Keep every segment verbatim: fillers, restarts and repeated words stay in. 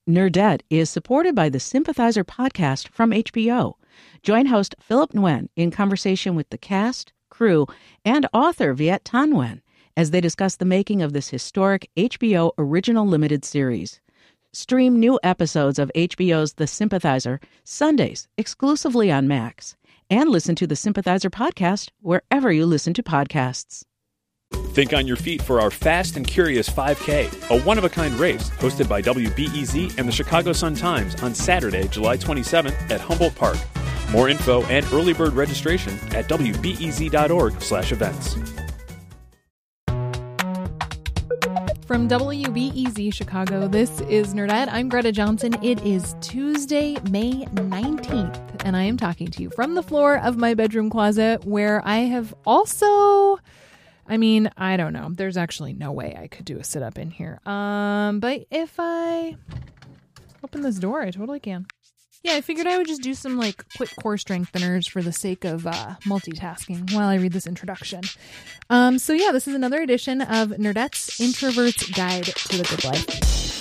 Nerdette is supported by the Sympathizer podcast from H B O. Join host Philip Nguyen in conversation with the cast, crew, and author Viet Thanh Nguyen as they discuss the making of this historic H B O original limited series. Stream new episodes of H B O's The Sympathizer Sundays exclusively on Max, and listen to the Sympathizer podcast wherever you listen to podcasts. Think on your feet for our Fast and Curious five K, a one-of-a-kind race hosted by W B E Z and the Chicago Sun-Times on Saturday, July twenty-seventh at Humboldt Park. More info and early bird registration at W B E Z dot org slash events. From W B E Z Chicago, this is Nerdette. I'm Greta Johnson. It is Tuesday, May nineteenth, and I am talking to you from the floor of my bedroom closet, where I have also... I mean, I don't know. There's actually no way I could do a sit-up in here. Um, but if I open this door, I totally can. Yeah, I figured I would just do some, like, quick core strengtheners for the sake of uh, multitasking while I read this introduction. Um, so yeah, this is another edition of Nerdette's Introvert's Guide to the Good Life.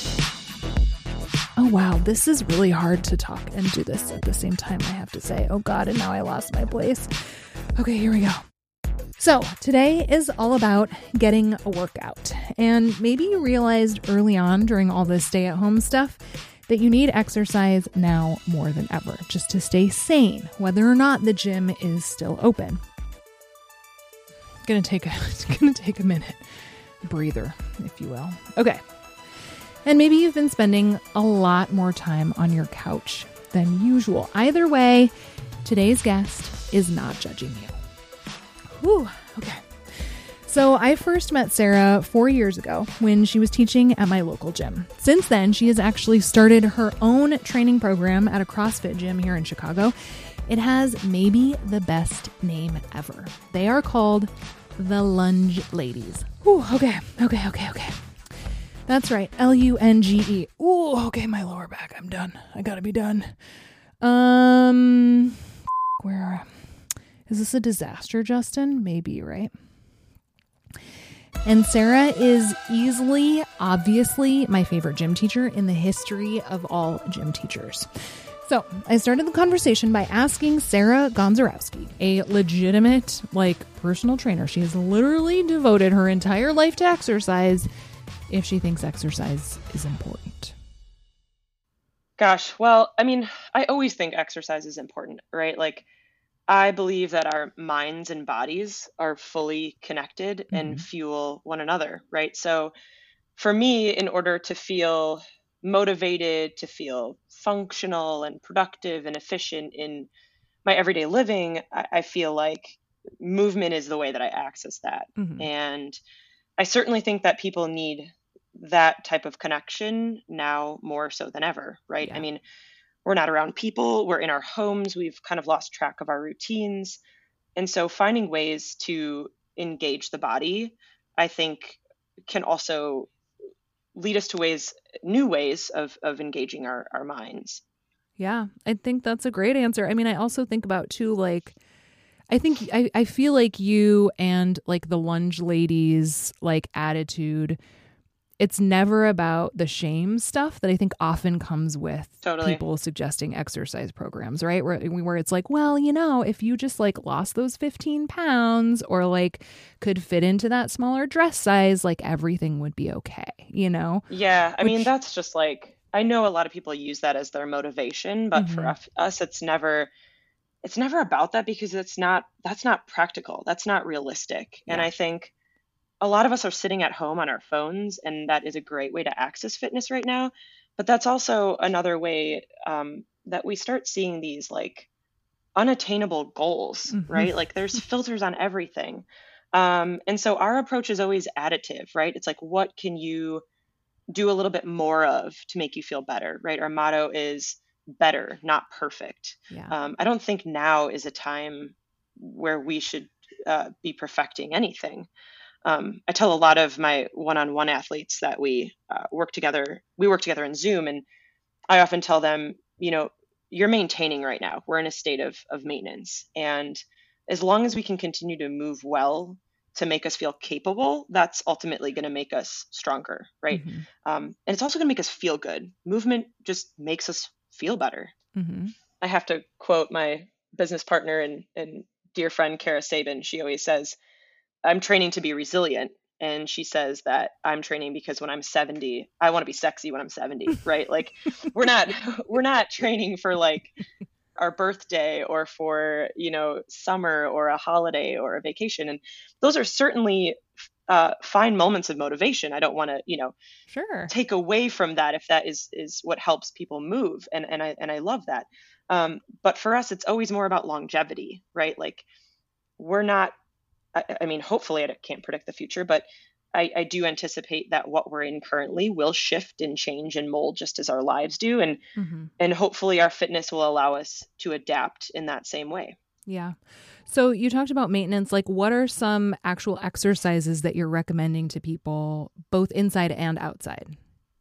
Oh, wow. This is really hard to talk and do this at the same time, I have to say. Oh, God, and now I lost my place. Okay, here we go. So today is all about getting a workout. And maybe you realized early on during all this stay-at-home stuff that you need exercise now more than ever, just to stay sane, whether or not the gym is still open. It's gonna take a, it's gonna take a minute. Breather, if you will. Okay. And maybe you've been spending a lot more time on your couch than usual. Either way, today's guest is not judging you. Whew, okay. So I first met Sarah four years ago when she was teaching at my local gym. Since then, she has actually started her own training program at a CrossFit gym here in Chicago. It has maybe the best name ever. They are called the Lunge Ladies. Ooh, okay, okay, okay, okay. That's right, L U N G E. Ooh, okay, my lower back. I'm done. I gotta be done. Um, where... Is this a disaster, Justin? Maybe, right? And Sarah is easily, obviously, my favorite gym teacher in the history of all gym teachers. So I started the conversation by asking Sarah Gonzarowski, a legitimate, like, personal trainer. She has literally devoted her entire life to exercise, if she thinks exercise is important. Gosh, well, I mean, I always think exercise is important, right? Like, I believe that our minds and bodies are fully connected mm-hmm. and fuel one another, right? So for me, in order to feel motivated, to feel functional and productive and efficient in my everyday living, I, I feel like movement is the way that I access that. Mm-hmm. And I certainly think that people need that type of connection now more so than ever, right? Yeah. I mean, we're not around people, we're in our homes, we've kind of lost track of our routines. And so finding ways to engage the body, I think, can also lead us to ways, new ways of, of engaging our, our minds. Yeah, I think that's a great answer. I mean, I also think about too, like, I think, I, I feel like you and like the Lunge Ladies, like, attitude, it's never about the shame stuff that I think often comes with totally. People suggesting exercise programs, right? Where, where it's like, well, you know, if you just like lost those fifteen pounds or like could fit into that smaller dress size, like everything would be okay, you know? Yeah. I Which, mean, that's just like, I know a lot of people use that as their motivation, but mm-hmm. for us, it's never, it's never about that because it's not, that's not practical. That's not realistic. Yeah. And I think a lot of us are sitting at home on our phones, and that is a great way to access fitness right now. But that's also another way um, that we start seeing these like unattainable goals, mm-hmm. right? Like there's filters on everything. Um, and so our approach is always additive, right? It's like, what can you do a little bit more of to make you feel better, right? Our motto is better, not perfect. Yeah. Um, I don't think now is a time where we should uh, be perfecting anything. Um, I tell a lot of my one-on-one athletes that we uh, work together, we work together in Zoom, and I often tell them, you know, you're maintaining right now. We're in a state of, of maintenance. And as long as we can continue to move well to make us feel capable, that's ultimately going to make us stronger, right? Mm-hmm. Um, and it's also going to make us feel good. Movement just makes us feel better. Mm-hmm. I have to quote my business partner and, and dear friend, Kara Sabin. She always says, I'm training to be resilient. And she says that I'm training because when I'm seventy, I want to be sexy when I'm seventy, right? Like we're not, we're not training for like our birthday or for, you know, summer or a holiday or a vacation. And those are certainly uh, fine moments of motivation. I don't want to, you know, Sure. take away from that if that is, is what helps people move. And, and I, and I love that. Um, but for us, it's always more about longevity, right? Like we're not, I, I mean, hopefully I can't predict the future, but I, I do anticipate that what we're in currently will shift and change and mold just as our lives do. And, Mm-hmm. and hopefully our fitness will allow us to adapt in that same way. Yeah. So you talked about maintenance. Like what are some actual exercises that you're recommending to people both inside and outside?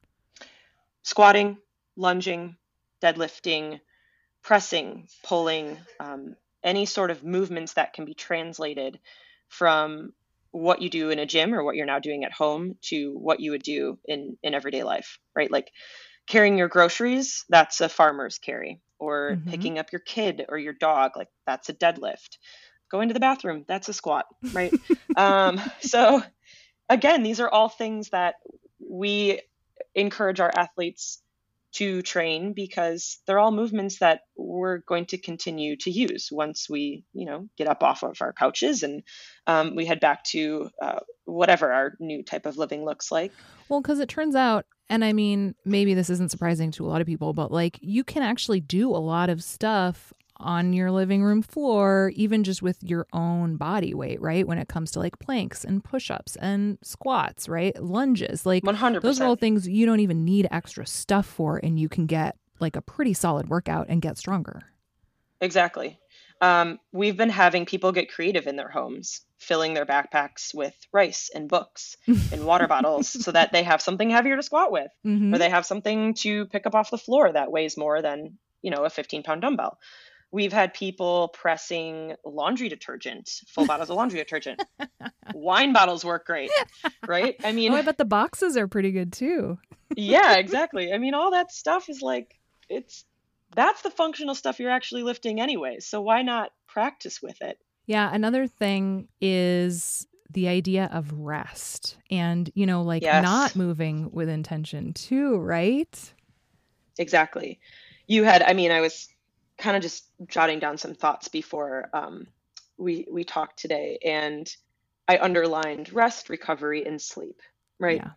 Squatting, lunging, deadlifting, pressing, pulling, um, any sort of movements that can be translated from what you do in a gym or what you're now doing at home to what you would do in, in everyday life, right? Like carrying your groceries, that's a farmer's carry, or Mm-hmm. picking up your kid or your dog, like that's a deadlift. Going to the bathroom, that's a squat, right? um, so again, these are all things that we encourage our athletes to train because they're all movements that we're going to continue to use once we, you know, get up off of our couches and um, we head back to uh, whatever our new type of living looks like. Well, because it turns out, and I mean, maybe this isn't surprising to a lot of people, but like you can actually do a lot of stuff on your living room floor, even just with your own body weight, right? When it comes to like planks and push-ups and squats, right? Lunges, like one hundred percent. Those are all things you don't even need extra stuff for, and you can get like a pretty solid workout and get stronger. Exactly. Um, we've been having people get creative in their homes, filling their backpacks with rice and books and water bottles so that they have something heavier to squat with, Mm-hmm. or they have something to pick up off the floor that weighs more than, you know, a fifteen pound dumbbell. We've had people pressing laundry detergent, full bottles of laundry detergent. Wine bottles work great, right? I mean, Oh, I bet the boxes are pretty good too. yeah, exactly. I mean, all that stuff is like, it's, that's the functional stuff you're actually lifting anyways. So why not practice with it? Yeah. Another thing is the idea of rest and, you know, like Yes. not moving with intention too, right? Exactly. You had, I mean, I was kind of just jotting down some thoughts before um, we we talked today, and I underlined rest, recovery, and sleep, right? Yeah.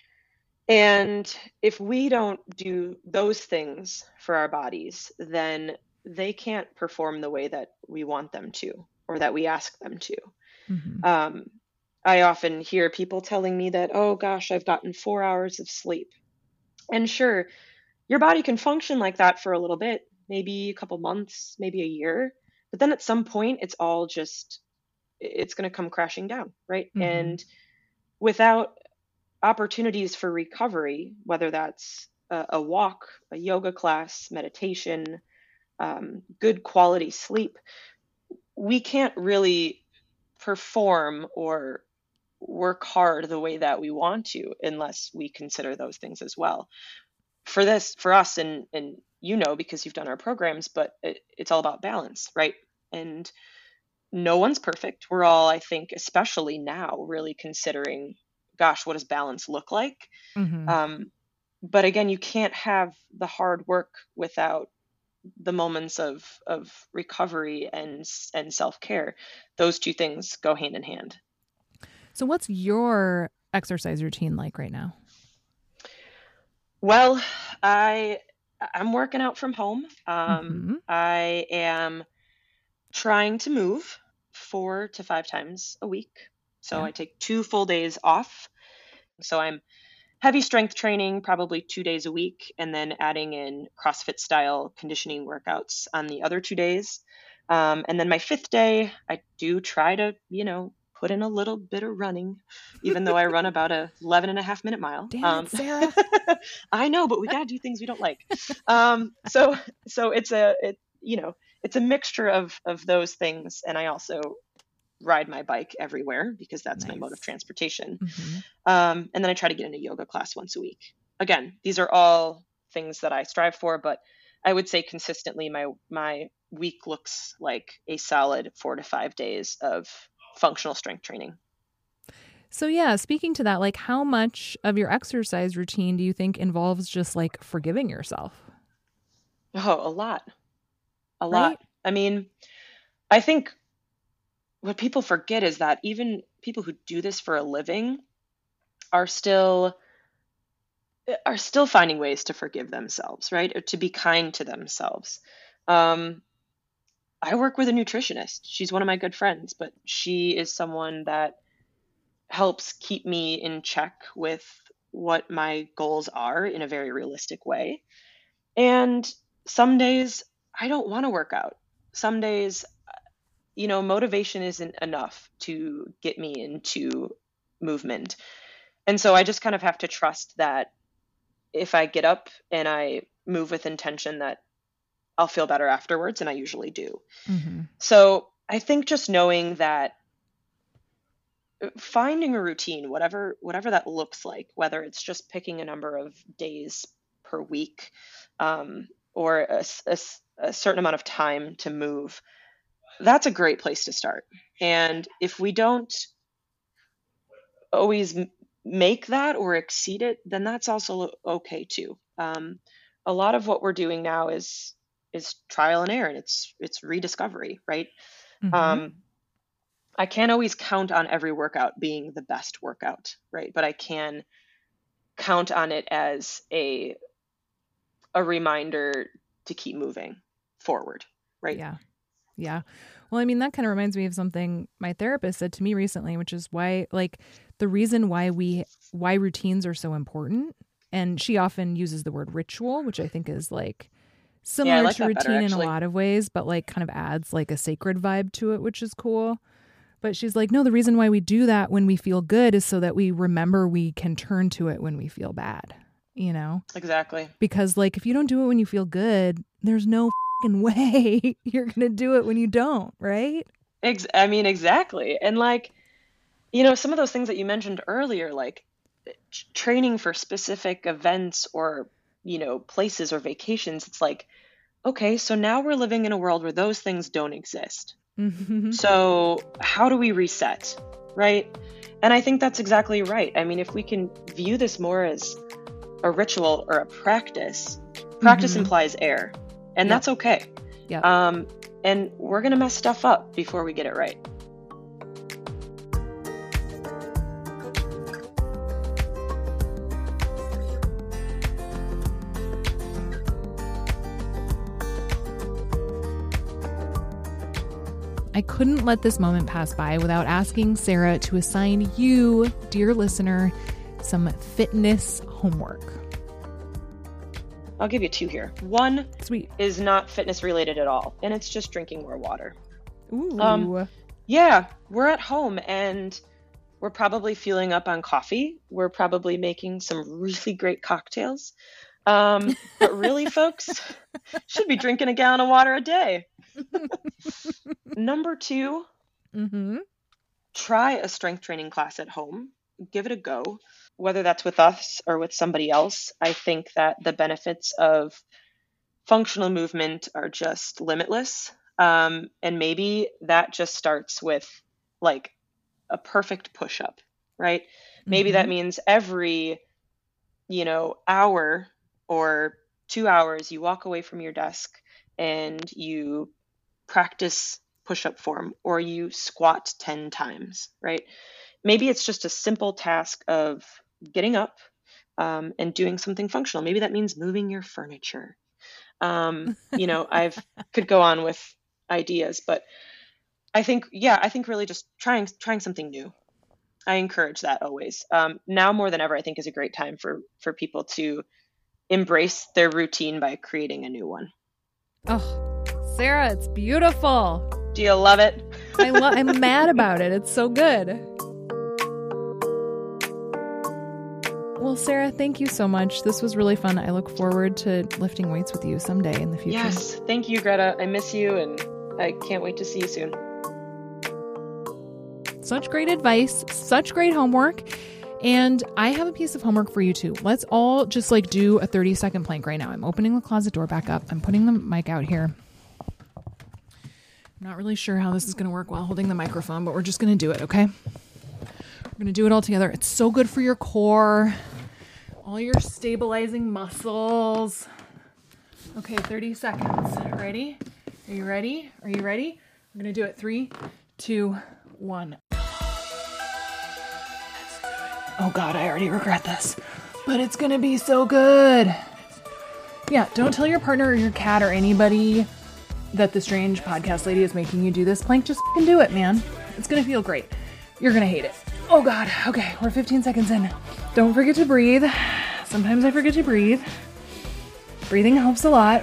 And if we don't do those things for our bodies, then they can't perform the way that we want them to, or that we ask them to. Mm-hmm. Um, I often hear people telling me that, oh gosh, I've gotten four hours of sleep. And sure, your body can function like that for a little bit, maybe a couple months, maybe a year. But then at some point, it's all just, it's going to come crashing down, right? Mm-hmm. And without opportunities for recovery, whether that's a, a walk, a yoga class, meditation, um, good quality sleep, we can't really perform or work hard the way that we want to unless we consider those things as well. For this, for us, and and you know, because you've done our programs, but it, it's all about balance, right? And no one's perfect. We're all, I think, especially now, really considering, gosh, what does balance look like? Mm-hmm. Um, but again, you can't have the hard work without the moments of of recovery and and self-care. Those two things go hand in hand. So what's your exercise routine like right now? Well, I I'm working out from home. Um, Mm-hmm. I am trying to move four to five times a week. So Yeah. I take two full days off. So I'm heavy strength training probably two days a week, and then adding in CrossFit style conditioning workouts on the other two days. Um, and then my fifth day, I do try to, you know, put in a little bit of running, even though I run about a eleven and a half minute mile. Damn Um, it, Sarah. I know, but we got to do things we don't like. Um, so, so it's a, it, you know, it's a mixture of, of those things. And I also ride my bike everywhere because that's Nice. my mode of transportation. Mm-hmm. Um, and then I try to get in a yoga class once a week. Again, these are all things that I strive for, but I would say consistently my my week looks like a solid four to five days of functional strength training. So yeah, speaking to that, like how much of your exercise routine do you think involves just like forgiving yourself? Oh, a lot. A Right? lot. I mean, I think what people forget is that even people who do this for a living are still are still finding ways to forgive themselves, right? Or to be kind to themselves. Um, I work with a nutritionist. She's one of my good friends, but she is someone that helps keep me in check with what my goals are in a very realistic way. And some days I don't want to work out. Some days, you know, motivation isn't enough to get me into movement. And so I just kind of have to trust that if I get up and I move with intention that I'll feel better afterwards, and I usually do. Mm-hmm. So I think just knowing that finding a routine, whatever whatever that looks like, whether it's just picking a number of days per week, um, or a, a, a certain amount of time to move, that's a great place to start. And if we don't always make that or exceed it, then that's also okay too. Um, a lot of what we're doing now is is trial and error, and it's it's rediscovery, right? Mm-hmm. Um, I can't always count on every workout being the best workout, right? But I can count on it as a a reminder to keep moving forward, right? Yeah. Yeah. Well, I mean, that kind of reminds me of something my therapist said to me recently, which is why, like, the reason why we, why routines are so important. And she often uses the word ritual, which I think is like similar Yeah, I like to that routine better, in a actually. lot of ways, but like kind of adds like a sacred vibe to it, which is cool. But she's like, no, the reason why we do that when we feel good is so that we remember we can turn to it when we feel bad, you know? Exactly. Because like, if you don't do it when you feel good, there's no fucking way you're going to do it when you don't, right? Ex- I mean, exactly. And like, you know, some of those things that you mentioned earlier, like t- training for specific events or, you know, places or vacations, it's like, okay, so now we're living in a world where those things don't exist. Mm-hmm. So how do we reset, right? And I think that's exactly right. I mean, if we can view this more as a ritual or a practice, practice Mhm. implies error, and Yep. that's okay. Yep. Um, and we're going to mess stuff up before we get it right. I couldn't let this moment pass by without asking Sarah to assign you, dear listener, some fitness homework. I'll give you two here. One Sweet. is not fitness related at all, and it's just drinking more water. Ooh. Um, Yeah, we're at home and we're probably fueling up on coffee. We're probably making some really great cocktails. Um, but really, folks, should be drinking a gallon of water a day. Number two, mm-hmm. try a strength training class at home. Give it a go, whether that's with us or with somebody else. I think that the benefits of functional movement are just limitless. Um, and maybe that just starts with like a perfect push-up, right? Maybe that Mhm. means every, you know, hour or two hours, you walk away from your desk and you practice push-up form, or you squat ten times, right? Maybe it's just a simple task of getting up um, and doing something functional. Maybe that means moving your furniture. Um, you know, I've could go on with ideas, but I think, yeah, I think really just trying trying something new. I encourage that always. Um, now more than ever, I think is a great time for for people to embrace their routine by creating a new one. Oh, Sarah, it's beautiful. Do you love it? I lo- I'm mad about it. It's so good. Well, Sarah, thank you so much. This was really fun. I look forward to lifting weights with you someday in the future. Yes. Thank you, Greta. I miss you, and I can't wait to see you soon. Such great advice, such great homework. And I have a piece of homework for you too. Let's all just like do a thirty second plank right now. I'm opening the closet door back up. I'm putting the mic out here. I'm not really sure how this is going to work while holding the microphone, but we're just going to do it, okay? We're going to do it all together. It's so good for your core, all your stabilizing muscles. Okay, thirty seconds. Ready? Are you ready? Are you ready? We're going to do it. Three, two, one. Oh God, I already regret this, but it's going to be so good. Yeah, don't tell your partner or your cat or anybody that the strange podcast lady is making you do this plank. Just fucking do it, man. It's going to feel great. You're going to hate it. Oh God. Okay, we're fifteen seconds in. Don't forget to breathe. Sometimes I forget to breathe. Breathing helps a lot.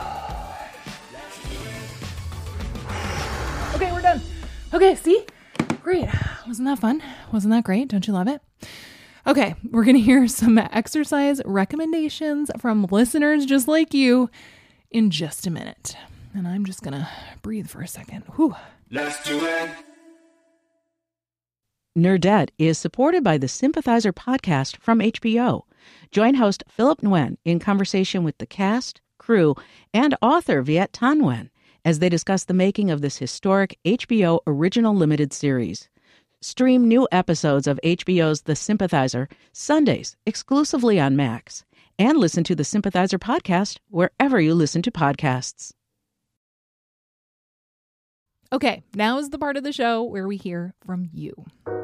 Okay, we're done. Okay, see? Great. Wasn't that fun? Wasn't that great? Don't you love it? Okay, we're going to hear some exercise recommendations from listeners just like you in just a minute. And I'm just going to breathe for a second. Whew. Let's do it. Nerdette is supported by the Sympathizer podcast from H B O. Join host Philip Nguyen in conversation with the cast, crew, and author Viet Thanh Nguyen as they discuss the making of this historic H B O original limited series. Stream new episodes of H B O's The Sympathizer Sundays exclusively on Max, and listen to the Sympathizer podcast wherever you listen to podcasts. Okay, now is the part of the show where we hear from you.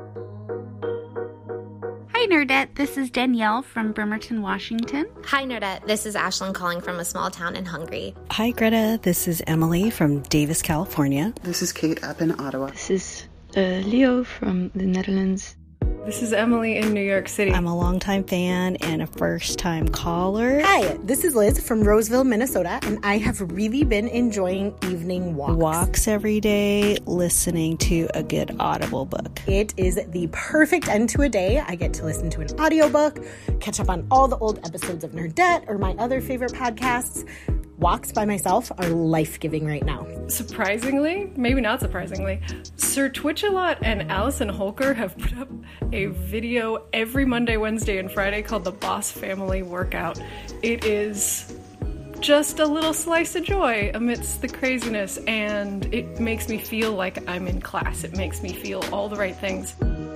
Hi, Nerdette. This is Danielle from Bremerton, Washington. Hi, Nerdette. This is Ashlyn calling from a small town in Hungary. Hi, Greta. This is Emily from Davis, California. This is Kate up in Ottawa. This is uh, Leo from the Netherlands. This is Emily in New York City. I'm a longtime fan and a first-time caller. Hi, this is Liz from Roseville, Minnesota, and I have really been enjoying evening walks. Walks every day, listening to a good Audible book. It is the perfect end to a day. I get to listen to an audiobook, catch up on all the old episodes of Nerdette or my other favorite podcasts. Walks by myself are life-giving right now. Surprisingly, maybe not surprisingly, Sir Twitch-a-Lot and Allison Holker have put up a video every Monday, Wednesday, and Friday called the Boss Family Workout. It is just a little slice of joy amidst the craziness, and it makes me feel like I'm in class. It makes me feel all the right things.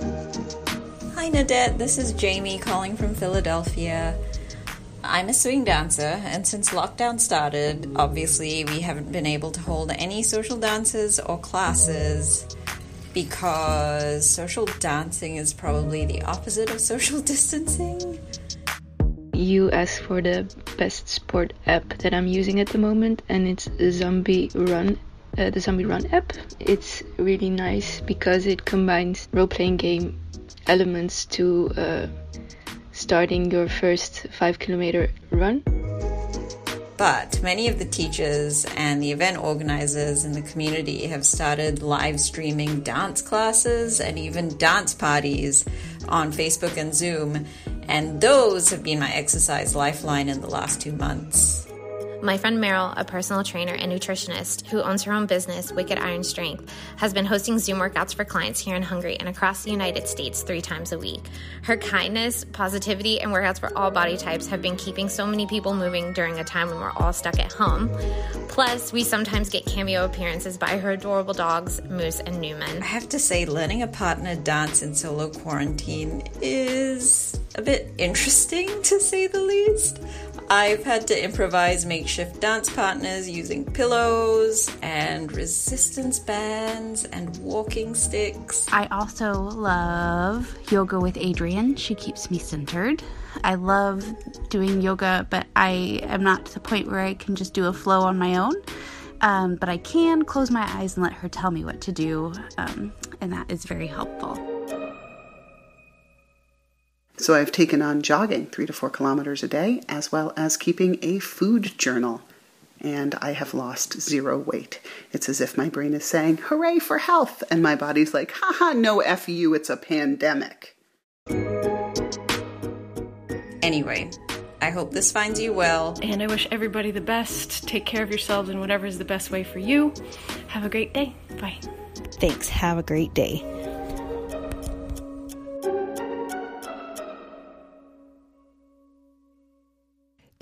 Hi, Nadette. This is Jamie calling from Philadelphia. I'm a swing dancer, and since lockdown started, obviously we haven't been able to hold any social dances or classes because social dancing is probably the opposite of social distancing. You asked for the best sport app that I'm using at the moment, and it's Zombie Run, uh, the Zombie Run app. It's really nice because it combines role-playing game elements to uh, starting your first five kilometer run. But many of the teachers and the event organizers in the community have started live streaming dance classes and even dance parties on Facebook and Zoom, and those have been my exercise lifeline in the last two months. My friend Meryl, a personal trainer and nutritionist who owns her own business, Wicked Iron Strength, has been hosting Zoom workouts for clients here in Hungary and across the United States three times a week. Her kindness, positivity, and workouts for all body types have been keeping so many people moving during a time when we're all stuck at home. Plus, we sometimes get cameo appearances by her adorable dogs, Moose and Newman. I have to say, letting a partner dance in solo quarantine is a bit interesting, to say the least. I've had to improvise makeshift dance partners using pillows and resistance bands and walking sticks. I also love yoga with Adrienne. She keeps me centered. I love doing yoga, but I am not to the point where I can just do a flow on my own. Um, but I can close my eyes and let her tell me what to do, um, and that is very helpful. So I've taken on jogging three to four kilometers a day, as well as keeping a food journal. And I have lost zero weight. It's as if my brain is saying, hooray for health. And my body's like, haha, no F you, it's a pandemic. Anyway, I hope this finds you well. And I wish everybody the best. Take care of yourselves in whatever is the best way for you. Have a great day. Bye. Thanks. Have a great day.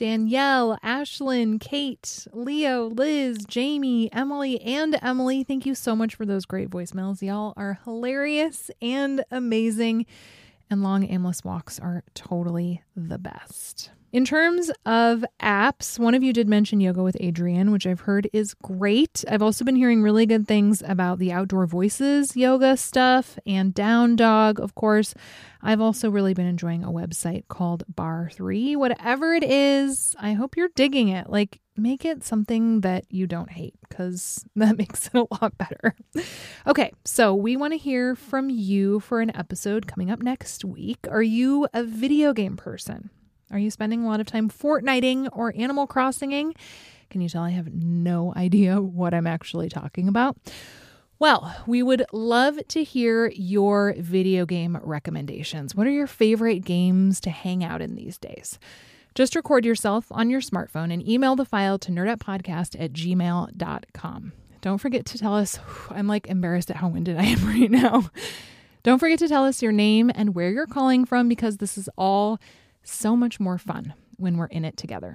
Danielle, Ashlyn, Kate, Leo, Liz, Jamie, Emily, and Emily. Thank you so much for those great voicemails. Y'all are hilarious and amazing. And long aimless walks are totally the best. In terms of apps, one of you did mention Yoga with Adriene, which I've heard is great. I've also been hearing really good things about the Outdoor Voices yoga stuff and Down Dog, of course. I've also really been enjoying a website called Bar three. Whatever it is, I hope you're digging it. Like, make it something that you don't hate, because that makes it a lot better. Okay, so we want to hear from you for an episode coming up next week. Are you a video game person? Are you spending a lot of time Fortniting or Animal Crossinging? Can you tell I have no idea what I'm actually talking about? Well, we would love to hear your video game recommendations. What are your favorite games to hang out in these days? Just record yourself on your smartphone and email the file to nerdetpodcast at gmail dot com. Don't forget to tell us, I'm like embarrassed at how winded I am right now. Don't forget to tell us your name and where you're calling from, because this is all so much more fun when we're in it together.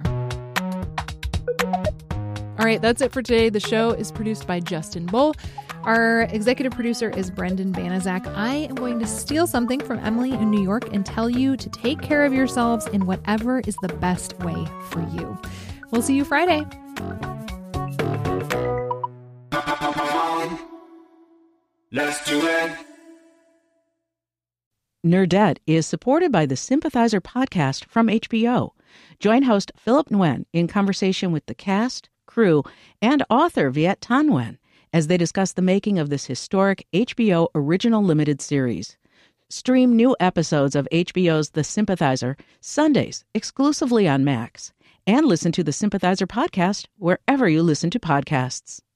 All right, that's it for today. The show is produced by Justin Bull. Our executive producer is Brendan Banaszak. I am going to steal something from Emily in New York and tell you to take care of yourselves in whatever is the best way for you. We'll see you Friday. Let's do it. Nerdette is supported by the Sympathizer podcast from H B O. Join host Philip Nguyen in conversation with the cast, crew, and author Viet Thanh Nguyen as they discuss the making of this historic H B O original limited series. Stream new episodes of H B O's The Sympathizer Sundays exclusively on Max, and listen to the Sympathizer podcast wherever you listen to podcasts.